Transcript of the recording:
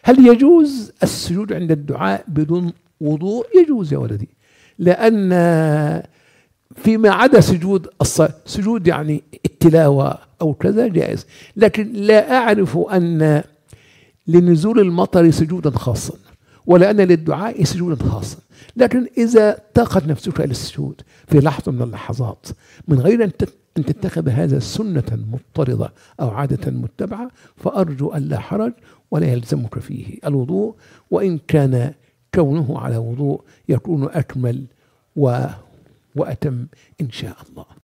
هل يجوز السجود عند الدعاء بدون وضوء؟ يجوز يا ولدي، لأن فيما عدا سجود الصلاة، سجود يعني التلاوة أو كذا جائز، لكن لا أعرف أن لنزول المطر سجودا خاصا، ولا أن للدعاء سجودا خاصا. لكن إذا طاقت نفسك إلى السجود في لحظة من اللحظات من غير أن تتخذ هذا سنة مضطردة أو عادة متبعة، فأرجو أن لا حرج ولا يلزمك فيه الوضوء، وإن كان كونه على وضوء يكون أكمل وأتم إن شاء الله.